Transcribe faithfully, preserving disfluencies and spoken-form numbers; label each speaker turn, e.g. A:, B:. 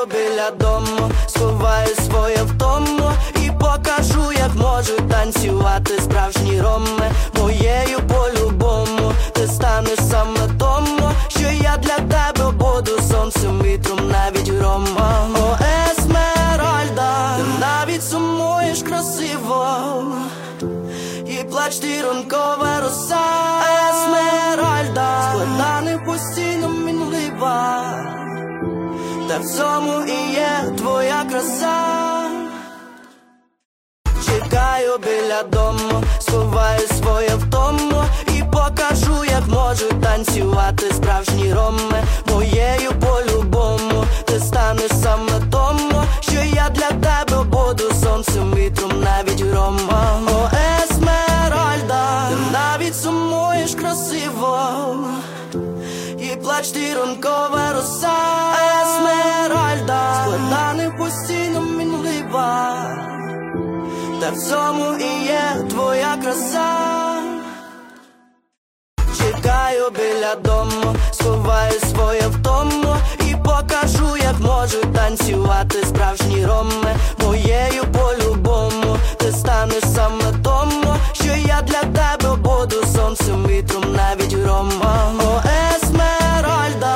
A: Чекаю біля дому, сховаю своє втому і покажу, як можу танцювати справжні роми. Моєю по-любому ти станеш саме тому, що я для тебе буду сонцем, вітром, навіть громом. О, Есмеральда, ти навіть сумуєш красиво, і плач ти ранкова роса. Есмеральда, складана постійно мінлива, та в цьому і є твоя краса. Чекаю біля дому, сховаю своє втому і покажу, як можу танцювати справжні роми. Моєю по-любому ти станеш саме тому, що я для тебе буду сонцем, вітром, навіть громом. О, Есмеральда, ти навіть сумуєш красиво, і плач ти ранкова роса. Есмеральда, складана постійно мінлива, та в цьому і є твоя краса. Чекаю біля дому, сховаю своє втому і покажу, як можу танцювати справжні роми.